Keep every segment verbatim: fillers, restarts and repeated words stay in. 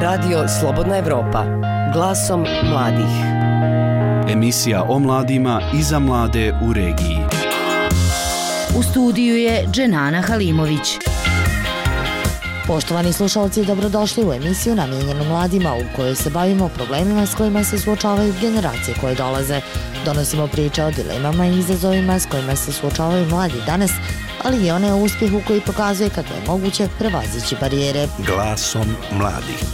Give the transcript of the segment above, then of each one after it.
Radio Slobodna Evropa, glasom mladih. Emisija o mladima i za mlade u regiji. U studiju je Dženana Halimović. Poštovani slušalci, dobrodošli u emisiju namijenjenu mladima u kojoj se bavimo problemima s kojima se suočavaju generacije koje dolaze. Donosimo priče o dilemama i izazovima s kojima se suočavaju mladi danas, ali i one o uspjehu koji pokazuje kako je moguće prevazići barijere. Glasom mladih.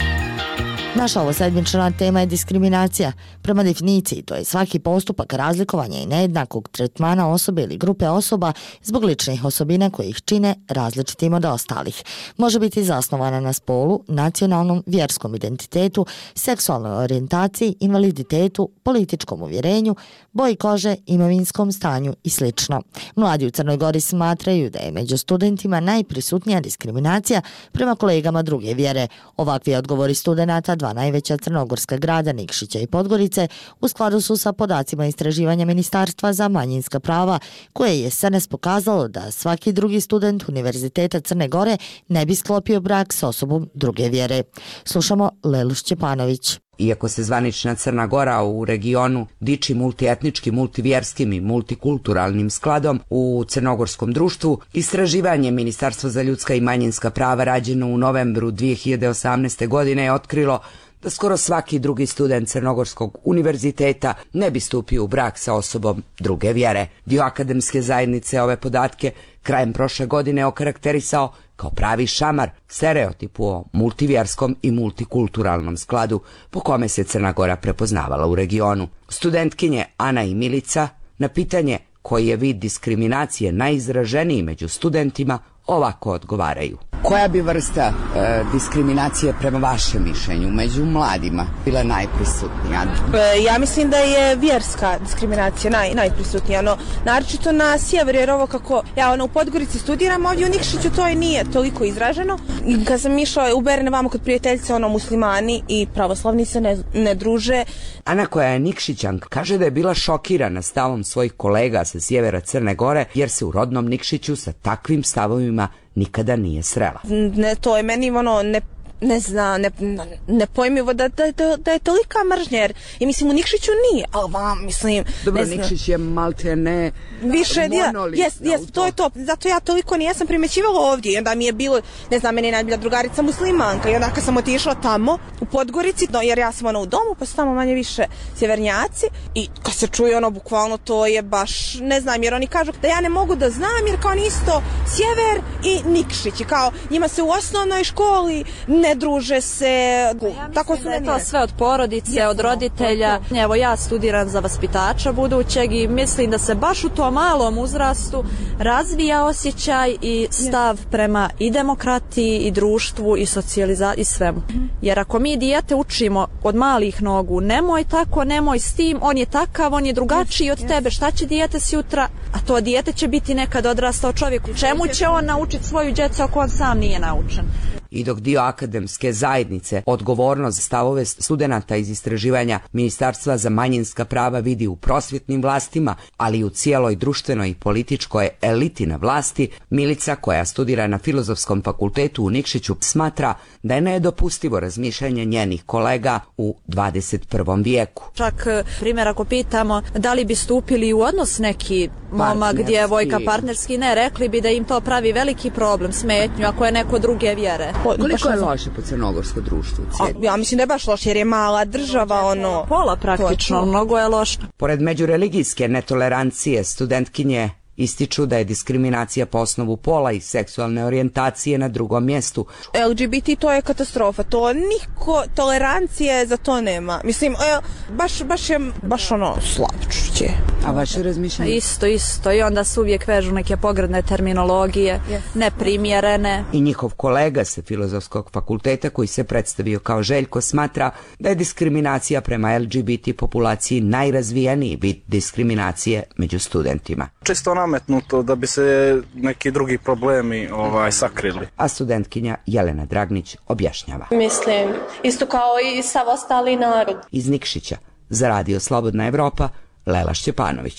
Naša ovosedmična tema je diskriminacija. Prema definiciji, to je svaki postupak razlikovanja i nejednakog tretmana osobe ili grupe osoba zbog ličnih osobina koje ih čine različitim od ostalih. Može biti zasnovana na spolu, nacionalnom, vjerskom identitetu, seksualnoj orijentaciji, invaliditetu, političkom uvjerenju, boji kože, imovinskom stanju i sl. Mladi u Crnoj Gori smatraju da je među studentima najprisutnija diskriminacija prema kolegama druge vjere. Ovakvi odgovori studenata dva najveća crnogorska grada Nikšića i Podgorice u skladu su sa podacima istraživanja Ministarstva za manjinska prava, koje je S N S pokazalo da svaki drugi student Univerziteta Crne Gore ne bi sklopio brak s osobom druge vjere. Slušamo Lelu Šćepanović. Iako se zvanična Crna Gora u regionu diči multietničkim, multivjerskim i multikulturalnim skladom u crnogorskom društvu, istraživanje Ministarstva za ljudska i manjinska prava rađeno u novembru dvije hiljade osamnaeste. godine je otkrilo da skoro svaki drugi student Crnogorskog univerziteta ne bi stupio u brak sa osobom druge vjere. Dio akademske zajednice ove podatke krajem prošle godine okarakterisao kao pravi šamar, stereotipu o multivjerskom i multikulturalnom skladu po kome se Crna Gora prepoznavala u regionu. Studentkinje Ana i Milica na pitanje koji je vid diskriminacije najizraženiji među studentima ovako odgovaraju. Koja bi vrsta e, diskriminacije prema vašem mišljenju među mladima bila najprisutnija? E, ja mislim da je vjerska diskriminacija naj, najprisutnija, no naročito na sjeveru, jer ovo kako ja ono, u Podgorici studiram, ovdje u Nikšiću to je nije toliko izraženo. I kad sam išla u Berne vamo kod prijateljice, ono, muslimani i pravoslavni se ne, ne druže. Ana, koja je Nikšićanka, kaže da je bila šokirana stavom svojih kolega sa sjevera Crne Gore, jer se u rodnom Nikšiću sa takvim stavovima nikada nije srela. Ne, to je meni ono ne ne znam, ne, nepojmivo da, da, da, da je tolika mržnja, jer i mislim u Nikšiću nije, ali vam mislim... Dobro, Nikšić je malte ne više, monolit. Jes, jes, to je to, zato ja toliko nijesam primjećivala ovdje i onda mi je bilo, ne znam, meni je najbolja drugarica muslimanka i onda kad sam otišla tamo u Podgorici, no, jer ja sam ono u domu, pa su tamo manje više sjevernjaci i kad se čuje ono, bukvalno to je baš, ne znam, jer oni kažu da ja ne mogu da znam, jer kao nisto sjever i Nikšić, kao njima se u osnovnoj školi ne druže se. Ja tako mislim da je to sve od porodice, Jesno, od roditelja. To, to. Evo ja studiram za vaspitača budućeg i mislim da se baš u tom malom uzrastu razvija osjećaj i stav Jesno. prema i demokratiji i društvu i socijalizaciji i svemu. Mm-hmm. Jer ako mi dijete učimo od malih nogu, nemoj tako, nemoj s tim, on je takav, on je drugačiji Jesno. od tebe, šta će dijete sutra, a to dijete će biti nekad odrastao čovjek. Čemu će on naučiti svoju djecu ako on sam nije naučen? I dok dio akademske zajednice odgovornost za stavove studenata iz istraživanja Ministarstva za manjinska prava vidi u prosvjetnim vlastima, ali i u cijeloj društvenoj i političkoj eliti na vlasti, Milica, koja studira na Filozofskom fakultetu u Nikšiću, smatra da je nedopustivo razmišljanje njenih kolega u dvadeset prvom vijeku. Čak primjer ako pitamo da li bi stupili u odnos neki momak, djevojka, partnerski, ne, rekli bi da im to pravi veliki problem, smetnju ako je neko druge vjere. Koliko je loše po crnogorsko društvo? A, ja mislim da je baš loše jer je mala država, ono... Pola praktično, mnogo je loše. Pored međureligijske netolerancije, studentkinje ističu da je diskriminacija po osnovu pola i seksualne orijentacije na drugom mjestu. L G B T to je katastrofa, to niko tolerancije za to nema. Mislim, baš, baš je baš ono slatčuće. A vaše razmišljanje? Isto, isto. I onda se uvijek vežu neke pogrdne terminologije, yes. neprimjerene. I njihov kolega sa Filozofskog fakulteta koji se predstavio kao Željko smatra da je diskriminacija prema L G B T populaciji najrazvijeniji vid diskriminacije među studentima. Čisto nametnuto da bi se neki drugi problemi ovaj, sakrili. A studentkinja Jelena Dragnić objašnjava. Mislim, isto kao i sav ostali narod. Iz Nikšića, za Radio Slobodna Evropa, Lela Šćepanović.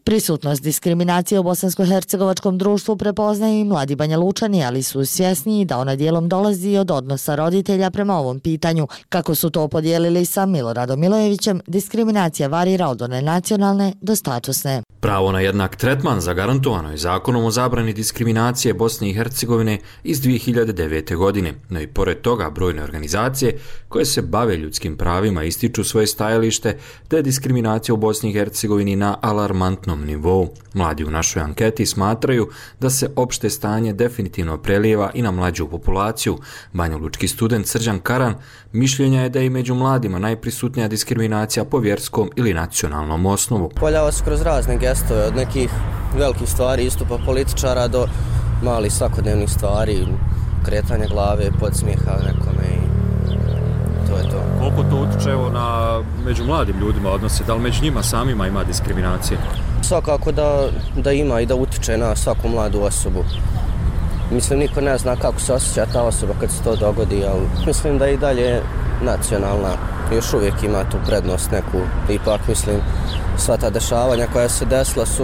Prisutnost diskriminacije u bosansko-hercegovačkom društvu prepoznaju i mladi Banja Lučani, ali su svjesniji da ona dijelom dolazi od odnosa roditelja prema ovom pitanju. Kako su to podijelili sa Miloradom Milojevićem, diskriminacija varira od one nacionalne do statusne. Pravo na jednak tretman zagarantovano je zakonom o zabrani diskriminacije Bosne i Hercegovine iz dvije hiljade devete. godine, no i pored toga brojne organizacije koje se bave ljudskim pravima ističu svoje stajalište da je diskriminacija u Bosni i Hercegovini na alarmantnom nivou. Mladi u našoj anketi smatraju da se opšte stanje definitivno prelijeva i na mlađu populaciju. Banjalučki student Srđan Karan mišljenja je da je i među mladima najprisutnija diskriminacija po vjerskom ili nacionalnom osnovu. Poljava se kroz razne gestove, od nekih velikih stvari, istupa političara do malih svakodnevnih stvari, kretanja glave, podsmijeha nekome i to je to. Koliko to utiče na među mladim ljudima odnose, da li među njima samima ima diskriminacije? Svakako da, da ima i da utiče na svaku mladu osobu. Mislim, niko ne zna kako se osjeća ta osoba kad se to dogodi, ali mislim da i dalje nacionalna još uvijek ima tu prednost neku. Ipak, mislim, sva ta dešavanja koja se desila su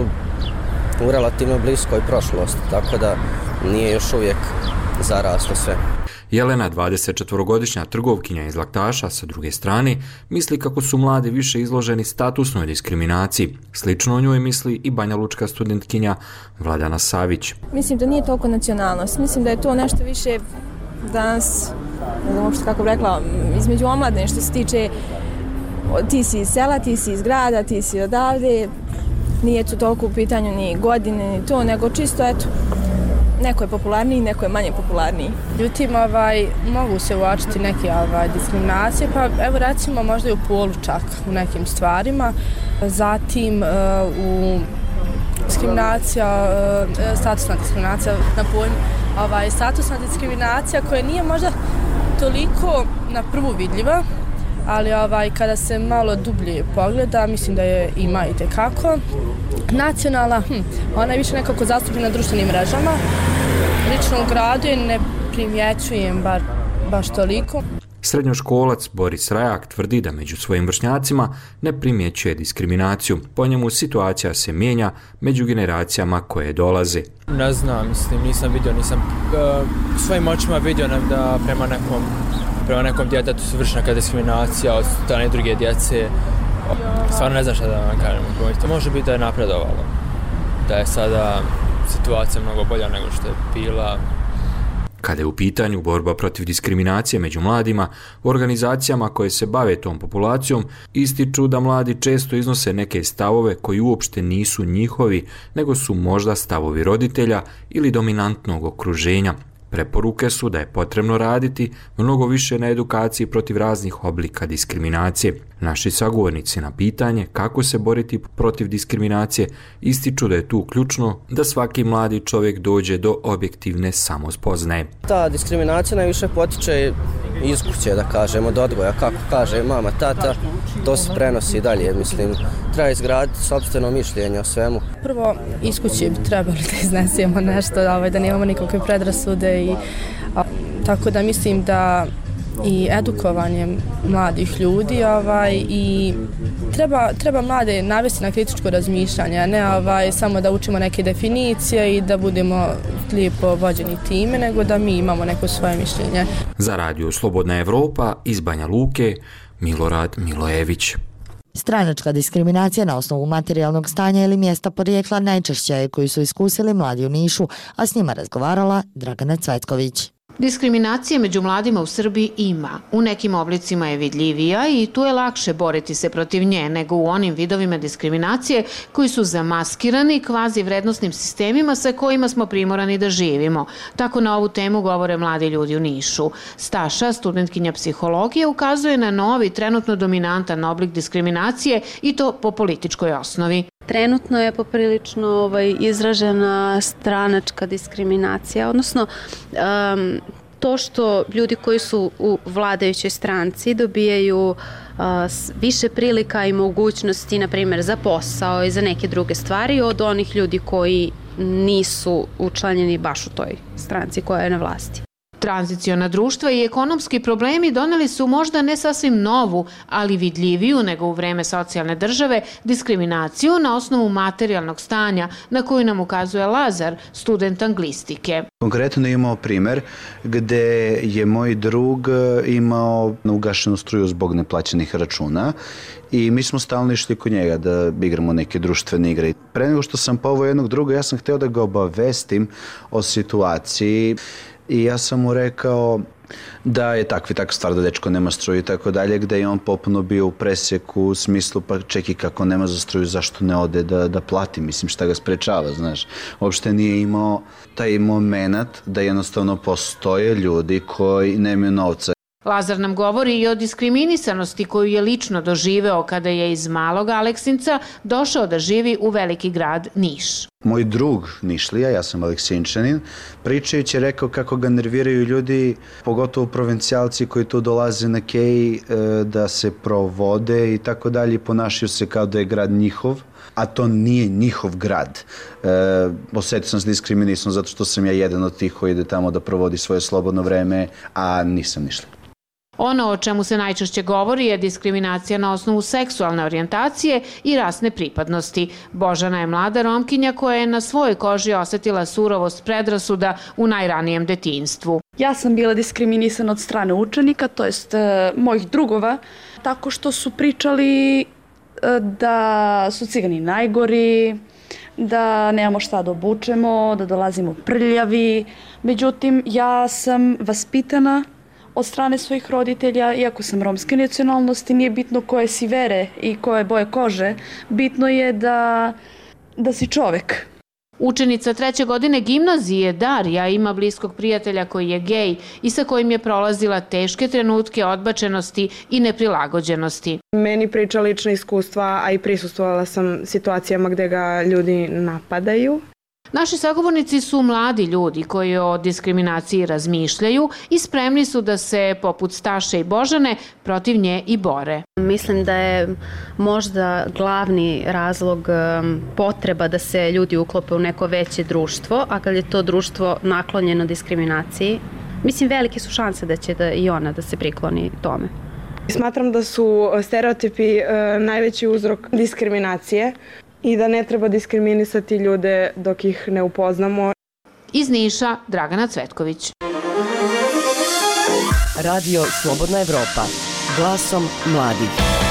u relativno bliskoj prošlosti, tako da nije još uvijek zaraslo sve. Jelena, dvadesetčetvorogodišnja trgovkinja iz Laktaša, sa druge strane, misli kako su mladi više izloženi statusnoj diskriminaciji. Slično o njoj misli i banjalučka studentkinja Vladana Savić. Mislim da nije toliko nacionalnost. Mislim da je to nešto više danas, ne znam uopšte kako bi rekla, između omladne što se tiče ti si iz sela, ti si iz grada, ti si odavde. Nije to toliko u pitanju ni godine, ni to, nego čisto, eto, neko je popularniji, neko je manje popularniji. Ljutim, ovaj, mogu se uočiti neke ovaj, diskriminacije, pa evo recimo možda i u polu čak u nekim stvarima. Zatim uh, u diskriminacija, uh, statusna diskriminacija na pojmu, ovaj, statusna diskriminacija koja nije možda toliko na prvu vidljiva, ali ovaj, kada se malo dublje pogleda, mislim da je ima i tekako. Nacionalna, hm, ona je više nekako zastupljena na društvenim mrežama. Lično u gradu je ne primjećujem bar, baš toliko. Srednjoškolac Boris Rajak tvrdi da među svojim vršnjacima ne primjećuje diskriminaciju. Po njemu situacija se mijenja među generacijama koje dolaze. Ne znam, mislim, nisam vidio, nisam uh, svojim očima vidio da prema nekom, prema nekom djetetu se vrši neka diskriminacija od strane druge djece. Stvarno ne znam šta da vam kažem. Može biti da je napredovalo, da je sada situacija mnogo bolja nego što je bila. Kada je u pitanju borba protiv diskriminacije među mladima, u organizacijama koje se bave tom populacijom ističu da mladi često iznose neke stavove koji uopšte nisu njihovi, nego su možda stavovi roditelja ili dominantnog okruženja. Preporuke su da je potrebno raditi mnogo više na edukaciji protiv raznih oblika diskriminacije. Naši sagovornici na pitanje kako se boriti protiv diskriminacije ističu da je tu ključno da svaki mladi čovjek dođe do objektivne samospoznaje. Ta diskriminacija najviše potiče iz kuće, da kažemo, od odgoja, kako kaže mama, tata, to se prenosi dalje, mislim, treba izgraditi sopstveno mišljenje o svemu. Prvo, iz kuće bi trebali da iznesemo nešto, da nemamo nikakve predrasude i a, tako da mislim da i edukovanje mladih ljudi ovaj, i treba, treba mlade navesti na kritičko razmišljanje, a ne ovaj, samo da učimo neke definicije i da budemo lijepo vođeni time, nego da mi imamo neko svoje mišljenje. Za Radio Slobodna Evropa iz Banja Luke, Milorad Milojević. Stranačka diskriminacija na osnovu materijalnog stanja ili mjesta porijekla najčešća je koju su iskusili mladi u Nišu, a s njima razgovarala Dragana Cvetković. Diskriminacije među mladima u Srbiji ima. U nekim oblicima je vidljivija i tu je lakše boriti se protiv nje nego u onim vidovima diskriminacije koji su zamaskirani kvazi vrednostnim sistemima sa kojima smo primorani da živimo. Tako na ovu temu govore mladi ljudi u Nišu. Staša, studentkinja psihologije, ukazuje na novi, trenutno dominantan oblik diskriminacije i to po političkoj osnovi. Trenutno je poprilično ovaj, izražena stranačka diskriminacija, odnosno um, to što ljudi koji su u vladajućoj stranci dobijaju uh, više prilika i mogućnosti, na primjer, za posao i za neke druge stvari od onih ljudi koji nisu učlanjeni baš u toj stranci koja je na vlasti. Tranziciona društva i ekonomski problemi doneli su možda ne sasvim novu, ali vidljiviju nego u vreme socijalne države, diskriminaciju na osnovu materijalnog stanja, na koju nam ukazuje Lazar, student anglistike. Konkretno imao primer gde je moj drug imao ugašenu struju zbog neplaćenih računa i mi smo stalno išli kod njega da igramo neke društvene igre. Pre nego što sam poveo jednog druga, ja sam hteo da ga obavestim o situaciji i ja sam mu rekao da je takva i takva stvar da dečko nema struju i tako dalje, gde je on popuno bio u presjeku u smislu pa čeki kako nema za struju, zašto ne ode da, da plati, mislim šta ga sprečava, znaš. Uopšte nije imao taj moment da jednostavno postoje ljudi koji nemaju novca. Lazar nam govori i o diskriminisanosti koju je lično doživeo kada je iz malog Aleksinca došao da živi u veliki grad Niš. Moj drug Nišlija, ja sam Aleksinčanin, pričajući je rekao kako ga nerviraju ljudi, pogotovo provincijalci koji tu dolaze na Kej da se provode i tako dalje, ponašaju se kao da je grad njihov, a to nije njihov grad. E, osetio sam se diskriminisan zato što sam ja jedan od tih koji ide tamo da provodi svoje slobodno vreme, a nisam Nišlija. Ono o čemu se najčešće govori je diskriminacija na osnovu seksualne orijentacije i rasne pripadnosti. Božana je mlada Romkinja koja je na svojoj koži osetila surovost predrasuda u najranijem detinjstvu. Ja sam bila diskriminisana od strane učenika, to jest e, mojih drugova, tako što su pričali e, da su cigani najgori, da nemamo šta da obučemo, da dolazimo prljavi. Međutim, ja sam vaspitana od strane svojih roditelja, iako sam romske nacionalnosti, nije bitno koje si vere i koje boje kože, bitno je da, da si čovek. Učenica treće godine gimnazije Darija ima bliskog prijatelja koji je gej i sa kojim je prolazila teške trenutke odbačenosti i neprilagođenosti. Meni priča lična iskustva, a i prisustvovala sam situacijama gde ga ljudi napadaju. Naši sagovornici su mladi ljudi koji o diskriminaciji razmišljaju i spremni su da se, poput Staše i Božane, protiv nje i bore. Mislim da je možda glavni razlog potreba da se ljudi uklope u neko veće društvo, a kad je to društvo naklonjeno diskriminaciji, mislim velike su šanse da će da i ona da se prikloni tome. Smatram da su stereotipi najveći uzrok diskriminacije i da ne treba diskriminisati ljude dok ih ne upoznamo. Iz Niša, Dragana Cvetković. Radio Slobodna Evropa. Glasom mladih.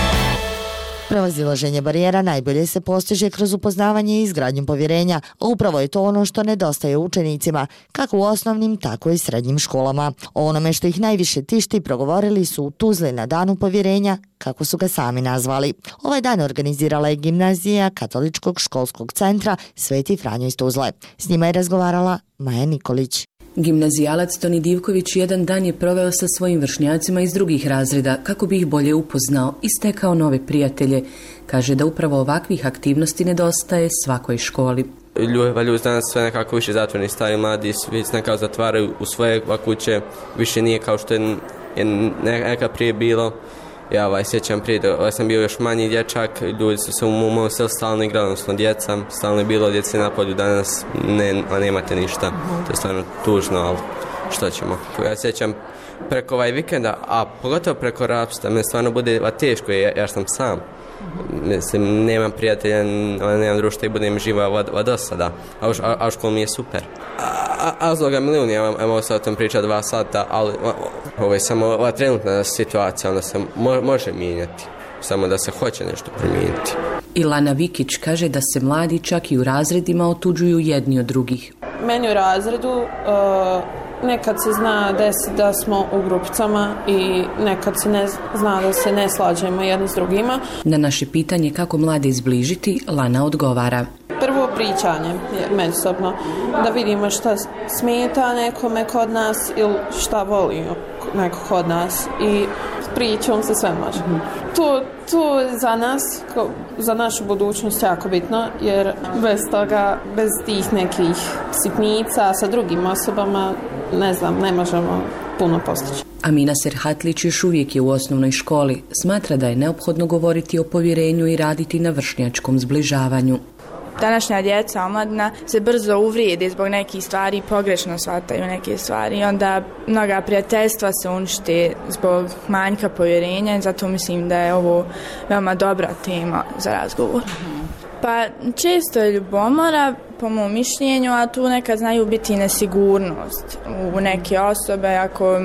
Prevazilaženje barijera najbolje se postiže kroz upoznavanje i izgradnju povjerenja, a upravo je to ono što nedostaje učenicima, kako u osnovnim, tako i srednjim školama. O onome što ih najviše tišti progovorili su u Tuzli na danu povjerenja, kako su ga sami nazvali. Ovaj dan organizirala je gimnazija Katoličkog školskog centra Sveti Franjo iz Tuzle. S njima je razgovarala Maja Nikolić. Gimnazijalac Toni Divković jedan dan je proveo sa svojim vršnjacima iz drugih razreda kako bi ih bolje upoznao i stekao nove prijatelje. Kaže da upravo ovakvih aktivnosti nedostaje svakoj školi. Ljudi danas sve nekako više zatvoreni, stari mladi, svi se nekako zatvaraju u svoje kuće, više nije kao što je nekad prije bilo. Ja ovaj, sjećam prije da ovaj, sam bio još manji dječak, ljudi su se u mom selu stalno igrali, odnosno djeca, stalno je bilo djece na polju, danas ne, nemate ništa. To je stvarno tužno, ali što ćemo. Ja sjećam preko ovaj vikenda, a pogotovo preko rapsta, me stvarno bude teško jer ja sam sam. Mislim, nemam prijatelja, nemam društva i budem živa od, od osada, a u, a, a u školu mi je super. A, a, a zloga milijun, ja vam mogu sad o tom pričati dva sata, ali ovo je samo ova trenutna situacija, onda se mo, može mijenjati, samo da se hoće nešto promijeniti. Ilana Vikić kaže da se mladi čak i u razredima otuđuju jedni od drugih. Meni u razredu uh, nekad se zna desiti da smo u grupicama i nekad se ne zna da se ne slađemo jedni s drugima. Na naše pitanje kako mlade izbližiti, Lana odgovara. Prvo pričanje međusobno, da vidimo šta smeta nekome kod nas ili šta voli neko kod nas i pričom se sve može. Mm-hmm. To, to je za nas, za našu budućnost jako bitno, jer bez toga, bez tih nekih sitnica sa drugim osobama, ne znam, ne možemo puno postići. Amina Serhatlić još uvijek je u osnovnoj školi. Smatra da je neophodno govoriti o povjerenju i raditi na vršnjačkom zbližavanju. Današnja djeca, omladina se brzo uvrijede zbog nekih stvari, pogrešno shvataju neke stvari i onda mnoga prijateljstva se unište zbog manjka povjerenja i zato mislim da je ovo veoma dobra tema za razgovor. Pa često je ljubomora, po mom mišljenju, a tu nekad znaju biti nesigurnost u neke osobe, ako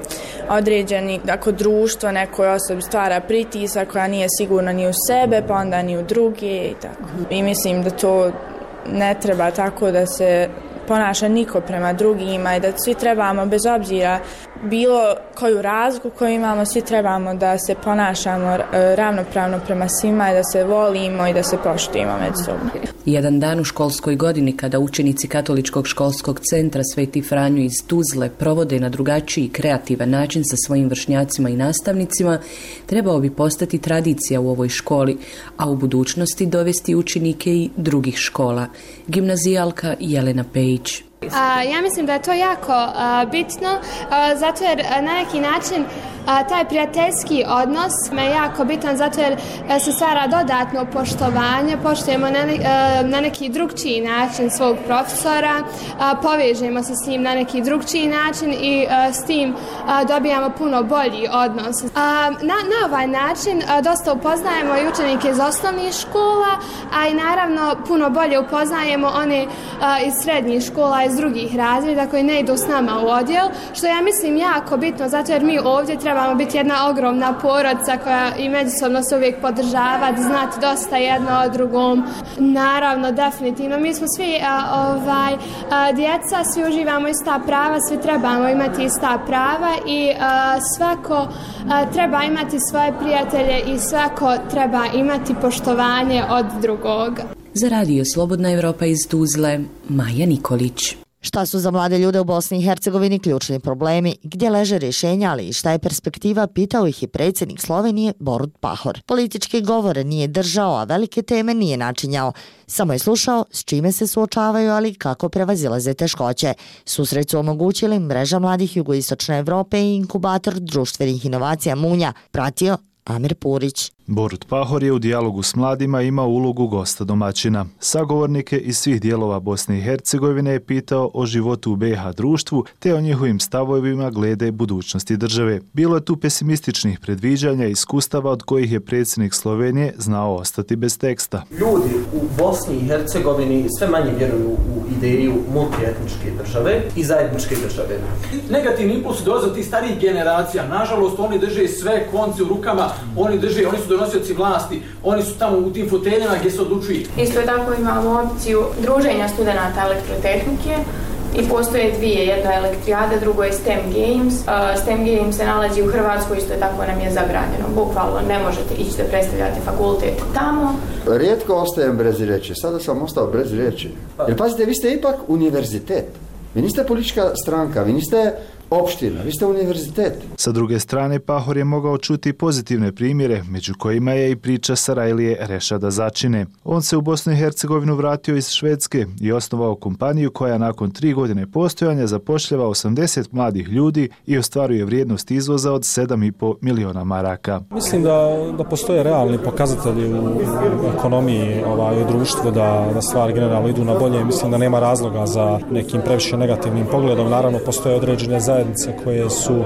određeni, ako društvo nekoj osobi stvara pritisak koja nije sigurna ni u sebe, pa onda ni u druge i tako. I mislim da to ne treba tako da se ponaša niko prema drugima i da svi trebamo, bez obzira bilo koju razliku koju imamo, svi trebamo da se ponašamo ravnopravno prema svima i da se volimo i da se poštujemo međusobno. Jedan dan u školskoj godini kada učenici Katoličkog školskog centra Sveti Franjo iz Tuzle provode na drugačiji i kreativan način sa svojim vršnjacima i nastavnicima, trebao bi postati tradicija u ovoj školi, a u budućnosti dovesti učenike i drugih škola. Gimnazijalka Jelena Pejić. A, ja mislim da je to jako a, bitno, a, zato jer a, na neki način a, taj prijateljski odnos me je jako bitan, zato jer a, se stvara dodatno poštovanje, poštujemo na, ne, a, na neki drugčiji način svog profesora, a, povežemo se s njim na neki drugčiji način i a, s tim a, dobijamo puno bolji odnos. A, na, na ovaj način a, dosta upoznajemo i učenike iz osnovnih škola, a i naravno puno bolje upoznajemo one a, iz srednjih škola, iz drugih razreda koji ne idu s nama u odjel, što ja mislim jako bitno, zato jer mi ovdje trebamo biti jedna ogromna porodica koja i međusobno se uvijek podržavati, znati dosta jedno o drugom. Naravno, definitivno, mi smo svi a, ovaj, a, djeca, svi uživamo ista prava, svi trebamo imati ista prava i a, svako a, treba imati svoje prijatelje i svako treba imati poštovanje od drugog. Za Radio Slobodna Evropa iz Tuzle, Maja Nikolić. Šta su za mlade ljude u Bosni i Hercegovini ključni problemi, gdje leže rješenja, ali i šta je perspektiva, pitao ih je predsjednik Slovenije Borut Pahor. Političke govore nije držao, a velike teme nije načinjao. Samo je slušao s čime se suočavaju, ali kako prevazilaze teškoće. Susret su omogućili Mreža mladih jugoistočne Evrope i inkubator društvenih inovacija Munja, pratio Amir Purić. Borut Pahor je u dijalogu s mladima imao ulogu gosta domaćina. Sagovornike iz svih dijelova Bosne i Hercegovine je pitao o životu u be ha društvu te o njihovim stavovima glede budućnosti države. Bilo je tu pesimističnih predviđanja i iskustava od kojih je predsjednik Slovenije znao ostati bez teksta. Ljudi u Bosni i Hercegovini sve manje vjeruju u ideju multietničke države i zajedničke države. Negativni impuls dolaze od tih starijih generacija. Nažalost, oni drže sve konce u rukama, oni drže, oni su donosioci vlasti, oni su tamo u tim foteljama gdje se odlučuju. Isto tako imamo opciju druženja studenata elektrotehnike i postoje dvije, jedna je elektrijada, drugo je STEM Games. Uh, STEM Games se nalazi u Hrvatskoj, isto tako nam je zabranjeno. Bukvalno ne možete ići da predstavljate fakultet tamo. Rijetko ostajem bez riječi, sada sam ostao bez riječi. Jer pazite, vi ste ipak univerzitet. Vi niste politička stranka, vi niste opština, vi ste univerzitet. Sa druge strane, Pahor je mogao čuti pozitivne primjere, među kojima je i priča Sarajlije Rešada Začine. On se u Bosnu i Hercegovinu vratio iz Švedske i osnovao kompaniju koja nakon tri godine postojanja zapošljava osamdeset mladih ljudi i ostvaruje vrijednost izvoza od sedam i po miliona maraka. Mislim da, da postoje realni pokazatelji u, u ekonomiji ovaj, u društvu, da, da stvari generalno idu na bolje. Mislim da nema razloga za nekim previše negativnim pogledom. Naravno, postoje određene zajednice koje su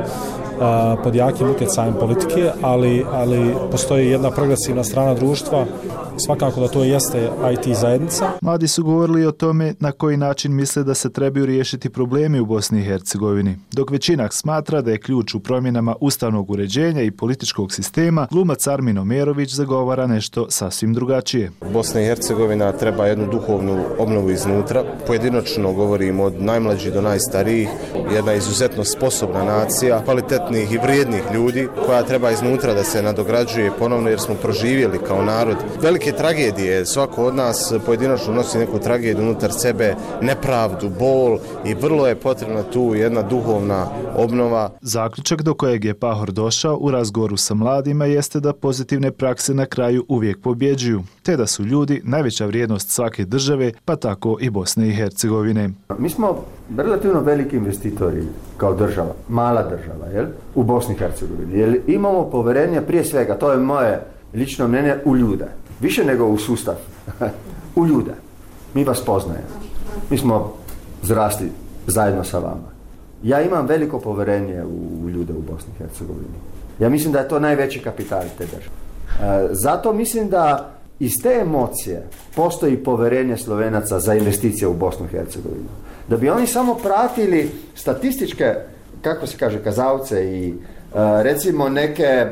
a, pod jakim utjecajem politike, ali, ali postoji jedna progresivna strana društva, svakako da to jeste i te zajednica. Mladi su govorili o tome na koji način misle da se trebaju riješiti problemi u Bosni i Hercegovini. Dok većina smatra da je ključ u promjenama ustavnog uređenja i političkog sistema, glumac Armin Omerović zagovara nešto sasvim drugačije. Bosna i Hercegovina treba jednu duhovnu obnovu iznutra. Pojedinačno govorimo od najmlađih do najstarijih, jedna izuzetno sposobna nacija, kvalitetnih i vrijednih ljudi koja treba iznutra da se nadograđuje ponovno jer smo proživjeli kao narod velike tragedije. Svako od nas pojedinačno nosi neku tragediju unutar sebe, nepravdu, bol i vrlo je potrebna tu jedna duhovna obnova. Zaključak do kojeg je Pahor došao u razgovoru sa mladima jeste da pozitivne prakse na kraju uvijek pobjeđuju, te da su ljudi najveća vrijednost svake države, pa tako i Bosne i Hercegovine. Mi smo relativno veliki investitori kao država, mala država, jel? U Bosni i Hercegovini. Jer imamo poverenje prije svega, to je moje lično mnenje, u ljude. Više nego u sustav. U ljude. mi vas poznajemo. Mi smo zrasli zajedno sa vama. Ja imam veliko povjerenje u ljude u Bosni i Hercegovini. Ja mislim da je to najveći kapital te države. E, zato mislim da iz te emocije postoji povjerenje Slovenaca za investicije u Bosnu i Hercegovinu. Da bi oni samo pratili statističke, kako se kaže, kazalce i recimo neke,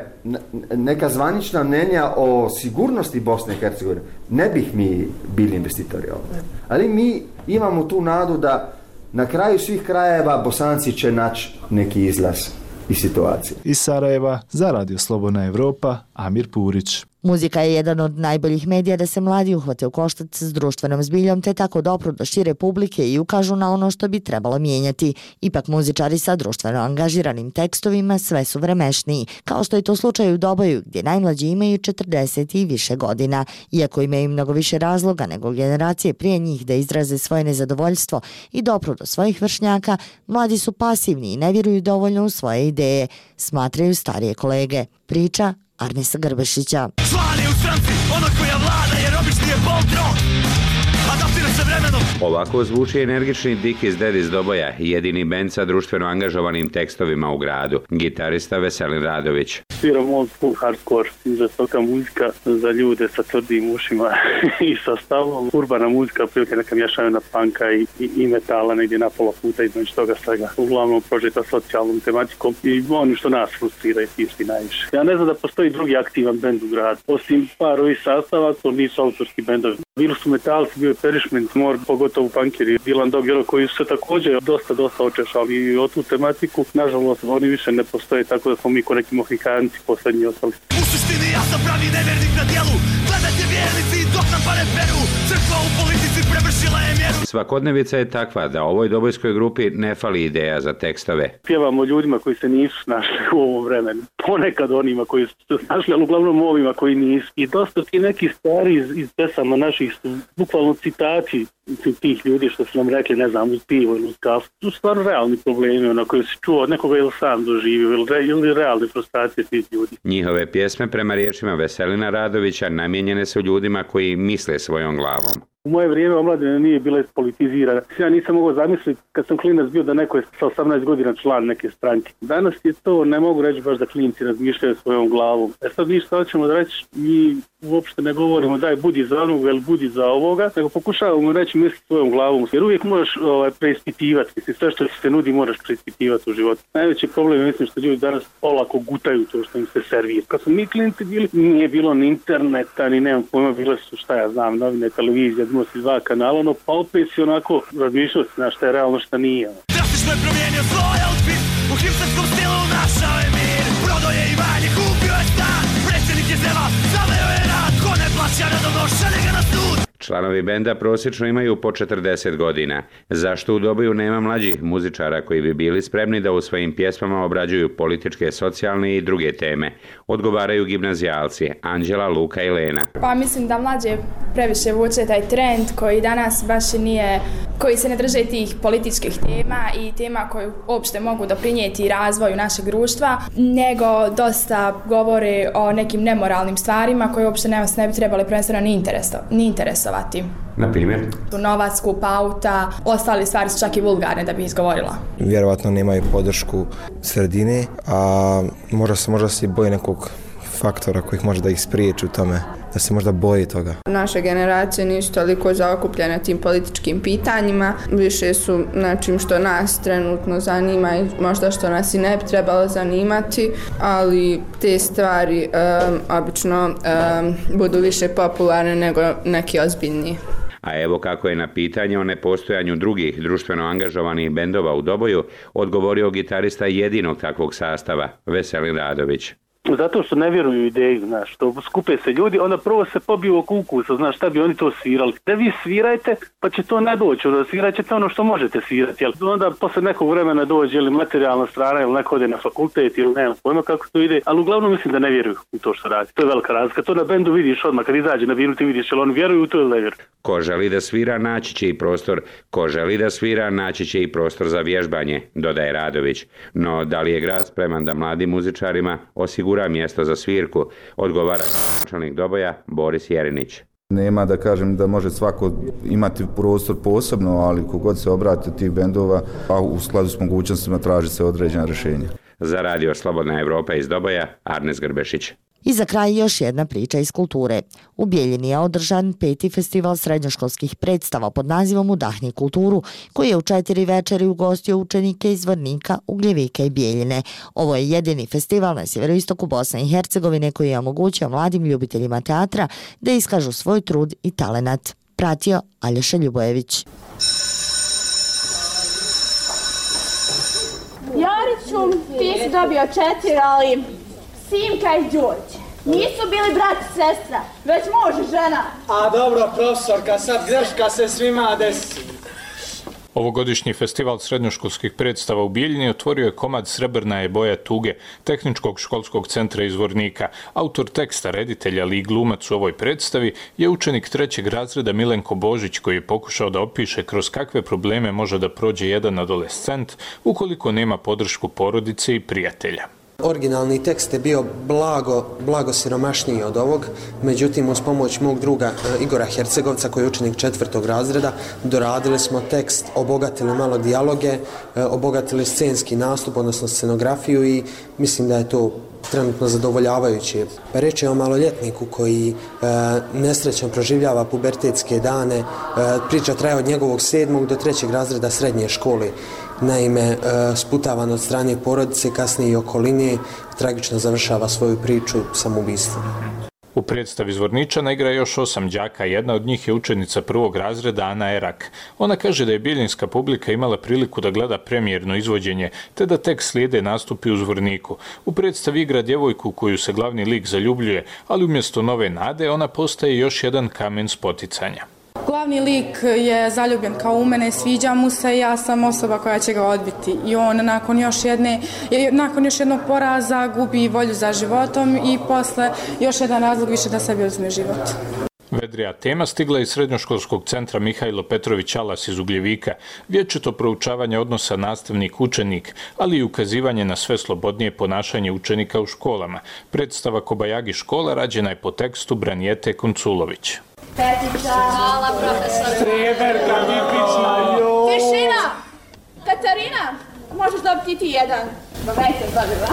neka zvanična mnenja o sigurnosti Bosne i Hercegovine, ne bih mi bili investitori ovdje. Ali mi imamo tu nadu da na kraju svih krajeva Bosanci će naći neki izlaz iz situacije. Iz Sarajeva za Radio Slobodna Evropa, Amir Purić. Muzika je jedan od najboljih medija da se mladi uhvate u koštac s društvenom zbiljom te tako dopru do šire publike i ukažu na ono što bi trebalo mijenjati. Ipak muzičari sa društveno angažiranim tekstovima sve su vremešniji, kao što je to slučaj u Doboju gdje najmlađi imaju četrdeset i više godina. Iako imaju mnogo više razloga nego generacije prije njih da izraze svoje nezadovoljstvo i dopru do svojih vršnjaka, mladi su pasivni i ne vjeruju dovoljno u svoje ideje, smatraju starije kolege. Priča Arnesa Grbešića. Član je u stranci, ono koja vlada jer obični je bol drog. Adaptira se vremenom. Ovako zvuči energični Dik iz Dead iz Doboja, jedini bend sa društveno angažovanim tekstovima u gradu. Gitarista Veselin Radović. Sviram old school hardcore, žestoka muzika za ljude sa tvrdim ušima i sa stavom. Urbana muzika, prilike neka mješavina punka i, i, i metala negdje na pola puta između toga svega. Uglavnom prožeta socijalnom tematikom i onim što nas frustrira i tišti najviše. Ja ne znam da postoji drugi aktivan bend u gradu. Osim par ovih sastava, to nisu autorski bendovi. Bili su metalci, bio je Perishment, Mor, pogotovo punkeri, Dylan Dog, koji su se također dosta, dosta očešali i o tu tematiku. Nažalost, oni više ne postoje, tako da smo mi ko neki mohikanci posljednji ostali. U suštini ja sam pravi nevernik na dijelu, gledajte vjernici dok nam pare peru, crkva u politici prevršila je mjeru. Svakodnevica je takva da ovoj dobojskoj grupi ne fali ideja za tekstove. Pjevamo ljudima koji se nisu snašli u ovom vremenu, ponekad onima koji su se snašli, ali uglavnom ovima koji nisu. I dosta ti neki stari iz, iz pesama naših su bukvalno citati tih ljudi što su nam rekli, ne znam, uz pivo ili uz kafu. To su stvarno realni problemi, ono koji si čuo od nekoga ili sam doživio, ili, re, ili realne frustracije tih ljudi. Njihove pjesme, prema riječima Veselina Radovića, namijenjene su ljudima koji misle svojom glavom. U moje vrijeme omladina nije bila ispolitizirana. Ja nisam mogao zamisliti kad sam klinac bio da neko je sa osamnaest godina član neke stranke. Danas je to, ne mogu reći baš da klinci razmišljaju svojom glavom. E sad mi što hoćemo da reći, mi uopšte ne govorimo daj budi za onoga ili budi za ovoga, nego pokušavamo reći misli svojom glavom. Jer uvijek moraš ovaj, preispitivati. Mislim, sve što ti se nudi moraš preispitivati u životu. Najveći problem je mislim što ljudi danas olako gutaju to što im se servira. Kad smo mi klinci bili, nije bilo ni interneta, ni nemam pojma, bile su šta ja znam, novine, televizija, si dva kanala, no pa opet si onako razmišljao si na šta je realno, šta nije. Drastično je promijenio svoj outfit, u hipsterskom stilu našao je mir. Prodao je imanje, kupio je stan, predsjednik je zela, zaveo je rad, ko ne plaća redovno, šalje ga na sud. Članovi benda prosječno imaju po četrdeset godina. Zašto u Doboju nema mlađih muzičara koji bi bili spremni da u svojim pjesmama obrađuju političke, socijalne i druge teme? Odgovaraju gimnazijalci Anđela, Luka i Lena. Pa mislim da mlađe previše vuče taj trend koji danas baš nije, koji se ne drže tih političkih tema i tema koje uopšte mogu doprinijeti razvoju našeg društva, nego dosta govore o nekim nemoralnim stvarima koje uopšte nas ne bi trebali prvenstveno ni, intereso, ni interesovati. Na primjer? Novac, skup auta, ostale stvari su čak i vulgarne da bi izgovorila. Vjerovatno nemaju podršku sredine, a možda se, možda se boje nekog faktora koji može da ih spriječi u tome, da se možda boji toga. Naše generacije nisu toliko zaokupljene tim političkim pitanjima, više su načim što nas trenutno zanima i možda što nas i ne bi trebalo zanimati, ali te stvari um, obično um, budu više popularne nego neki ozbiljniji. A evo kako je na pitanje o nepostojanju drugih društveno angažovanih bendova u Doboju odgovorio gitarista jedinog takvog sastava, Veselin Radović. Zato što ne vjeruju ideju, znaš, što skupe se ljudi, onda prvo se pobiju oko ukusa, znaš, šta bi oni to svirali. Da vi svirajte, pa će to ne doći, onda svirat ćete ono što možete svirati, jel? Onda posle nekog vremena dođe ili materijalna strana, ili neko ode na fakultet, ili nema pojma kako to ide, ali uglavnom mislim da ne vjeruju u to što radi. To je velika razlika, to na bendu vidiš odmah, kad izađe na binu ti vidiš, jel oni vjeruju u to ili ne vjeruju. Ko želi da svira, naći će i prostor. Ko želi da svira, naći će i prostor za vježbanje, dodaje Radović. No, da li je grad spreman da mladim muzičarima osigura mjesto za svirku, odgovara načelnik Doboja Boris Jerinić. Nema da kažem da može svako imati prostor posebno, ali kogod se obrati od tih bendova, a u skladu s mogućnostima traži se određena rješenja. Za radio Slobodna Evropa iz Doboja, Arnes Grbešić. I za kraj još jedna priča iz kulture. U Bijeljini je održan peti festival srednjoškolskih predstava pod nazivom Udahni kulturu, koji je u četiri večeri ugostio učenike iz Vornika, Ugljevika i Bijeljine. Ovo je jedini festival na sjeveroistoku Bosne i Hercegovine koji je omogućio mladim ljubiteljima teatra da iskažu svoj trud i talenat. Pratio Aljoša Ljubojević. Jariću, ti si dobio četiri, ali Simka i Đorđe nisu bili brat i sestra, već muž i žena. A dobro, profesorka, sad greška se svima desi. Ovogodišnji festival srednjoškolskih predstava u Bijeljini otvorio je komad Srebrna je boja tuge Tehničkog školskog centra iz Vornika. Autor teksta, reditelj, ali i glumac u ovoj predstavi je učenik trećeg razreda Milenko Božić, koji je pokušao da opiše kroz kakve probleme može da prođe jedan adolescent ukoliko nema podršku porodice i prijatelja. Originalni tekst je bio blago, blago siromašniji od ovog, međutim uz pomoć mog druga Igora Hercegovca, koji je učenik četvrtog razreda, doradili smo tekst, obogatili malo dijaloge, obogatili scenski nastup, odnosno scenografiju i mislim da je to trenutno zadovoljavajuće. Reč je o maloljetniku koji e, nesrećno proživljava pubertetske dane. E, priča traje od njegovog sedmog do trećeg razreda srednje škole. Naime, e, sputavan od strane porodice, kasnije i okoline, tragično završava svoju priču samoubistvom. U predstavi Zvorničana igra još osam đaka, jedna od njih je učenica prvog razreda Ana Erak. Ona kaže da je bijeljinska publika imala priliku da gleda premijerno izvođenje, te da tek slijede nastupi u Zvorniku. U predstavi igra djevojku koju se glavni lik zaljubljuje, ali umjesto nove nade ona postaje još jedan kamen spoticanja. Glavni lik je zaljubljen kao u mene, sviđa mu se i ja sam osoba koja će ga odbiti. I on nakon još, jedne, nakon još jednog poraza gubi volju za životom i posle još jedan razlog više da sebi uzme život. Vedrija tema stigla iz srednjoškolskog centra Mihajlo Petrović Alas iz Ugljevika, vječito proučavanje odnosa nastavnik-učenik, ali i ukazivanje na sve slobodnije ponašanje učenika u školama. Predstava Kobajagi škola rađena je po tekstu Branijete Konculović. Petica. Hvala, profesor. Streberka, tipična, joj. Tišina! Katarina, možeš dobiti ti jedan. Dovejte, dobila.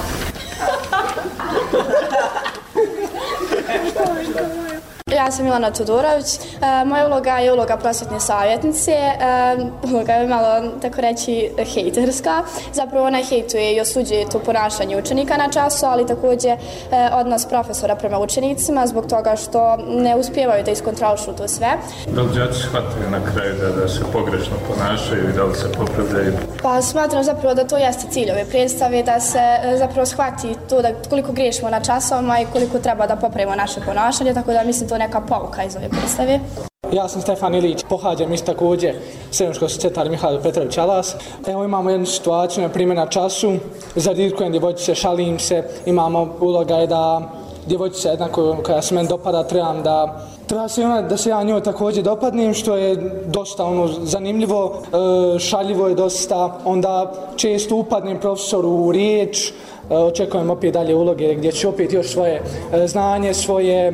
Ja sam Milana Todorović, e, moja uloga je uloga prosvjetne savjetnice, e, uloga je malo, tako reći, hejterska. Zapravo ona hejtuje i osuđuje to ponašanje učenika na času, ali također e, odnos profesora prema učenicima zbog toga što ne uspijevaju da iskontrolišu to sve. Da li džaci shvataju na kraju da, da se pogrešno ponašaju i da li se popravljaju? Pa smatram zapravo da to jeste cilj ove predstave, da se e, zapravo shvati to da koliko griješimo na časovima i koliko treba da popravimo naše ponašanje, tako da mislim to neka pouka iz ove predstave. Ja sam Stefan Ilić, pohađam isto također srednjoškolski centar Mihajlo Petrović Alas. Evo imamo jednu situaciju, na primjer na času, zadirkujem djevojčice, šalim se, imamo uloga je da djevojčica jedna koja se meni dopada, trebam da treba se ona, da se ja njoj također dopadnem, što je dosta ono zanimljivo, e, šaljivo je dosta, onda često upadnem profesoru u riječ. Očekujem opet dalje uloge gdje ću opet još svoje e, znanje, svoje e,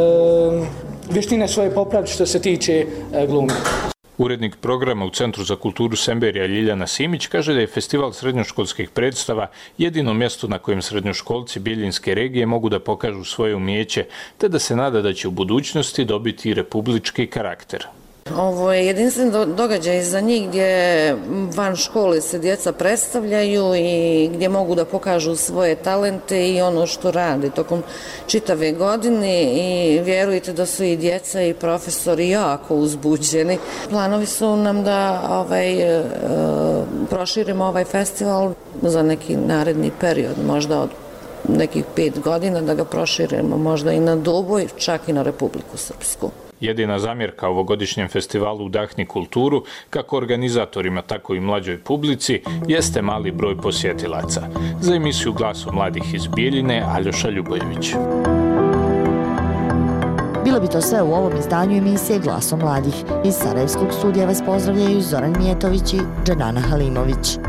vještine svoje popraviti što se tiče e, glume. Urednik programa u Centru za kulturu Semberija Ljiljana Simić kaže da je festival srednjoškolskih predstava jedino mjesto na kojem srednjoškolci Bijeljinske regije mogu da pokažu svoje umjeće, te da se nada da će u budućnosti dobiti i republički karakter. Ovo je jedinstven događaj za njih gdje van škole se djeca predstavljaju i gdje mogu da pokažu svoje talente i ono što rade tokom čitave godine i vjerujte da su i djeca i profesori jako uzbuđeni. Planovi su nam da ovaj, e, proširimo ovaj festival za neki naredni period, možda od nekih pet godina, da ga proširimo možda i na Doboj, čak i na Republiku Srpsku. Jedina zamjerka ovogodišnjem festivalu Udahni kulturu, kako organizatorima, tako i mlađoj publici, jeste mali broj posjetilaca. Za emisiju Glasom mladih iz Bijeljine, Aljoša Ljubojević. Bilo bi to sve u ovom izdanju emisije Glasom mladih. Iz Sarajevskog studija vas pozdravljaju Zoran Mijetović i Dženana Halimović.